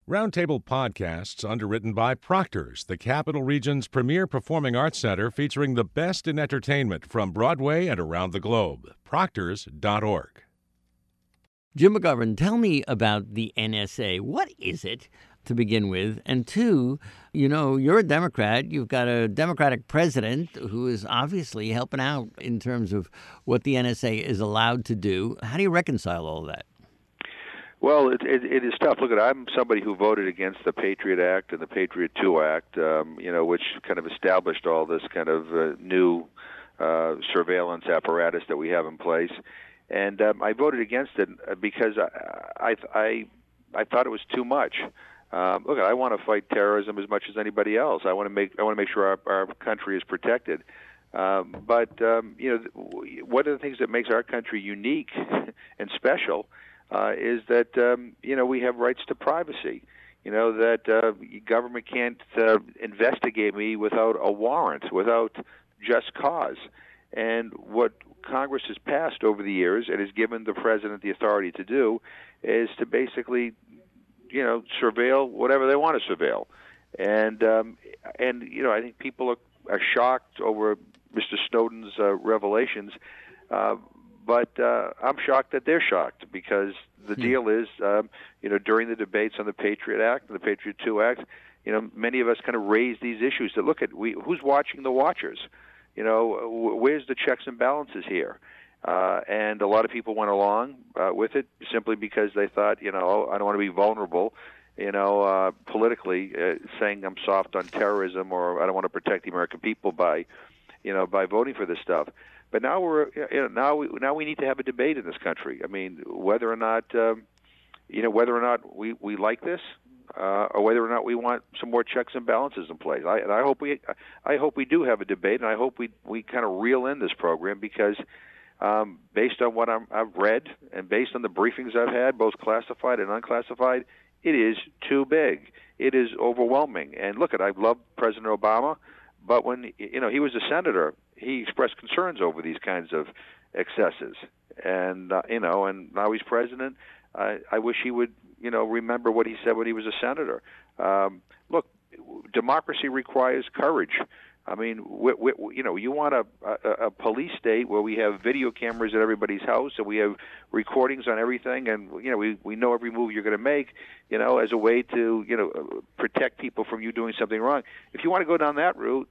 Roundtable Podcasts, underwritten by Proctor's, the Capital Region's premier performing arts center featuring the best in entertainment from Broadway and around the globe. Proctors.org. Jim McGovern, tell me about the NSA. What is it, to begin with? And two, you're a Democrat. You've got a Democratic president who is obviously helping out in terms of what the NSA is allowed to do. How do you reconcile all of that? Well, it is tough. Look, I'm somebody who voted against the Patriot Act and the Patriot II Act, which kind of established all this kind of new surveillance apparatus that we have in place. And I voted against it because I thought it was too much. Look, I want to fight terrorism as much as anybody else. I want to make sure our country is protected. But one of the things that makes our country unique and special is that we have rights to privacy. That government can't investigate me without a warrant, without just cause. And what Congress has passed over the years and has given the president the authority to do is to basically, surveil whatever they want to surveil. And I think people are shocked over Mr. Snowden's revelations. But I'm shocked that they're shocked because the deal is, during the debates on the Patriot Act and the Patriot II Act, many of us kind of raised these issues to look at who's watching the watchers. Where's the checks and balances here? And a lot of people went along with it simply because they thought, I don't want to be vulnerable, politically, saying I'm soft on terrorism or I don't want to protect the American people by voting for this stuff. But now now we need to have a debate in this country. I mean, whether or not we like this, or whether or not we want some more checks and balances in place. I hope we do have a debate, and I hope we kind of reel in this program because based on what I've read and based on the briefings I've had, both classified and unclassified, it is too big. It is overwhelming. And look, I love President Obama, but when he was a senator, he expressed concerns over these kinds of excesses. And and now he's president. I wish he would remember what he said when he was a senator. Look, democracy requires courage. I mean, you want a police state where we have video cameras at everybody's house and we have recordings on everything, and we know every move you're going to make, as a way to protect people from you doing something wrong. If you want to go down that route,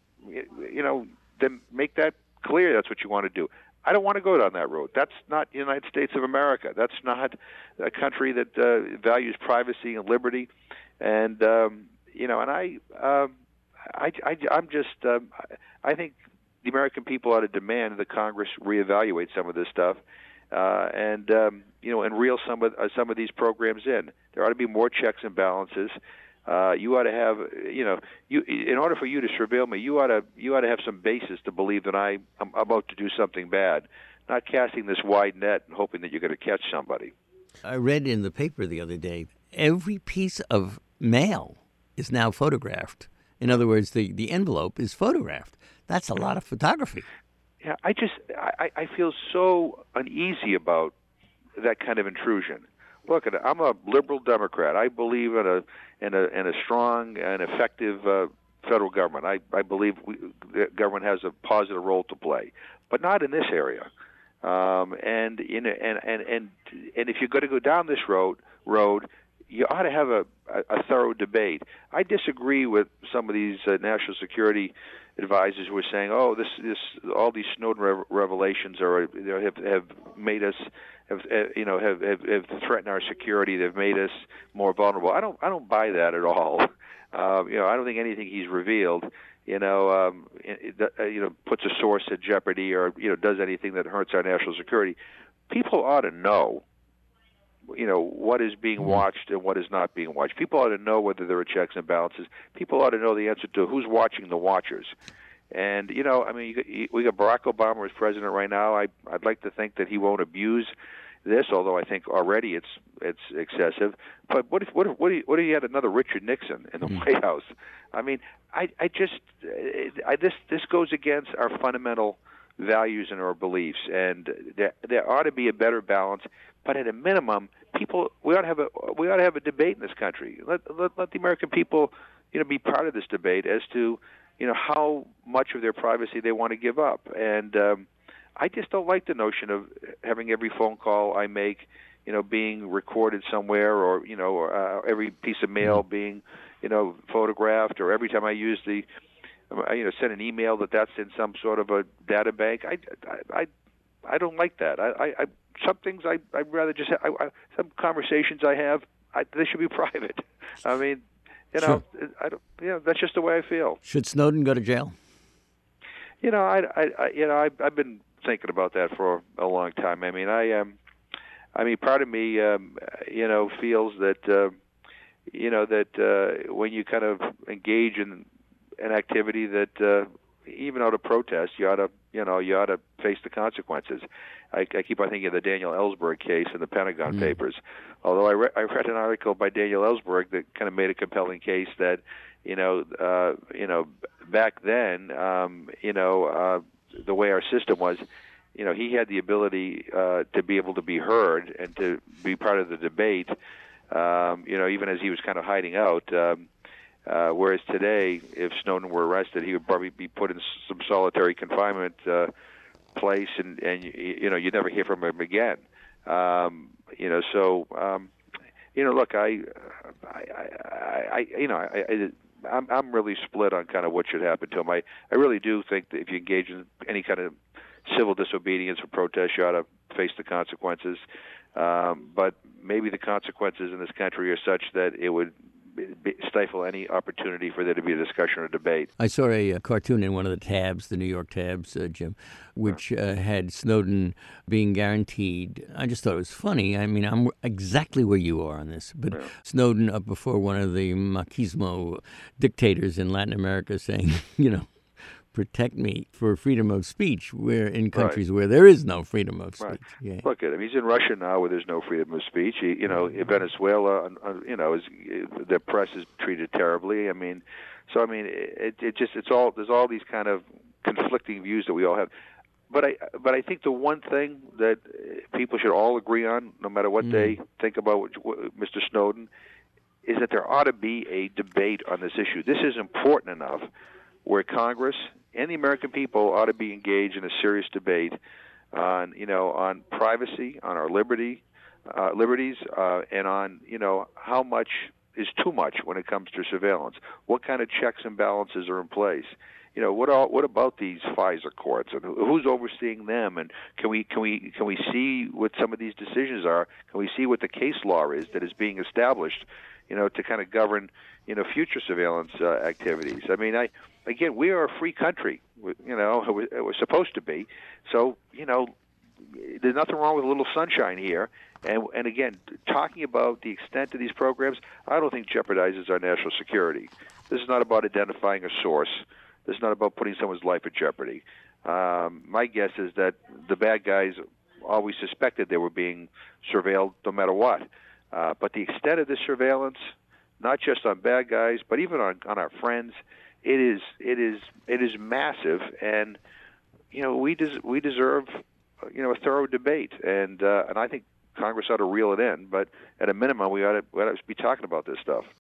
then make that clear. That's what you want to do. I don't want to go down that road. That's not the United States of America. That's not a country that values privacy and liberty. And I think the American people ought to demand that Congress reevaluate some of this stuff, and reel some of these programs in. There ought to be more checks and balances. You ought to have, in order for you to surveil me, you ought to have some basis to believe that I'm about to do something bad, not casting this wide net and hoping that you're going to catch somebody. I read in the paper the other day, every piece of mail is now photographed. In other words, the envelope is photographed. That's a lot of photography. Yeah, I feel so uneasy about that kind of intrusion. Look, I'm a liberal Democrat. I believe in a strong and effective federal government. I believe the government has a positive role to play, but not in this area. And if you're going to go down this road, you ought to have a thorough debate. I disagree with some of these national security advisors who are saying, "Oh, all these Snowden revelations have made us have threatened our security. They've made us more vulnerable." I don't buy that at all. I don't think anything he's revealed, puts a source at jeopardy or does anything that hurts our national security. People ought to know, what is being watched and what is not being watched. People ought to know whether there are checks and balances. People ought to know the answer to who's watching the watchers. And we got Barack Obama as president right now. I'd like to think that he won't abuse this, although I think already it's excessive. But what if he had another Richard Nixon in the White House? I mean, this goes against our fundamental values and our beliefs, and there ought to be a better balance. But at a minimum, we ought to have a debate in this country. Let the American people, be part of this debate as to, how much of their privacy they want to give up. And I just don't like the notion of having every phone call I make, being recorded somewhere, or every piece of mail being, photographed, or every time I use send an email that's in some sort of a data bank. I don't like that. I some things I'd rather just some conversations I have, they should be private. I mean, Sure. I don't. That's just the way I feel. Should Snowden go to jail? I've been thinking about that for a long time. I mean, part of me, feels that, that when you kind of engage in an activity that, even out of protest, you ought to face the consequences. I keep on thinking of the Daniel Ellsberg case in the Pentagon Papers. Although I read an article by Daniel Ellsberg that kind of made a compelling case that, back then, the way our system was, he had the ability to be able to be heard and to be part of the debate, even as he was kind of hiding out. Whereas today, if Snowden were arrested, he would probably be put in some solitary confinement place, and you'd never hear from him again. Look, I'm really split on kind of what should happen to him. I really do think that if you engage in any kind of civil disobedience or protest, you ought to face the consequences. But maybe the consequences in this country are such that it would stifle any opportunity for there to be a discussion or debate. I saw a cartoon in one of the tabs, the New York tabs, Jim, which had Snowden being guaranteed. I just thought it was funny. I mean, I'm exactly where you are on this. But Snowden up before one of the machismo dictators in Latin America saying, protect me for freedom of speech. We're in countries where there is no freedom of speech. Right. Yeah. Look at him. He's in Russia now, where there's no freedom of speech. In Venezuela, the press is treated terribly. There's all these kind of conflicting views that we all have. But I think the one thing that people should all agree on, no matter what they think about Mr. Snowden, is that there ought to be a debate on this issue. This is important enough where Congress and the American people ought to be engaged in a serious debate on privacy, on our liberties, and on how much is too much when it comes to surveillance. What kind of checks and balances are in place? What about these FISA courts, and who's overseeing them? And can we see what some of these decisions are? Can we see what the case law is that is being established, to kind of govern future surveillance activities? I mean, again, we are a free country. We're supposed to be. So, there's nothing wrong with a little sunshine here. And again, talking about the extent of these programs, I don't think jeopardizes our national security. This is not about identifying a source. This is not about putting someone's life at jeopardy. My guess is that the bad guys always suspected they were being surveilled no matter what. But the extent of this surveillance, not just on bad guys, but even on our friends, it is massive, and we deserve a thorough debate, and I think Congress ought to reel it in. But at a minimum, we ought to be talking about this stuff.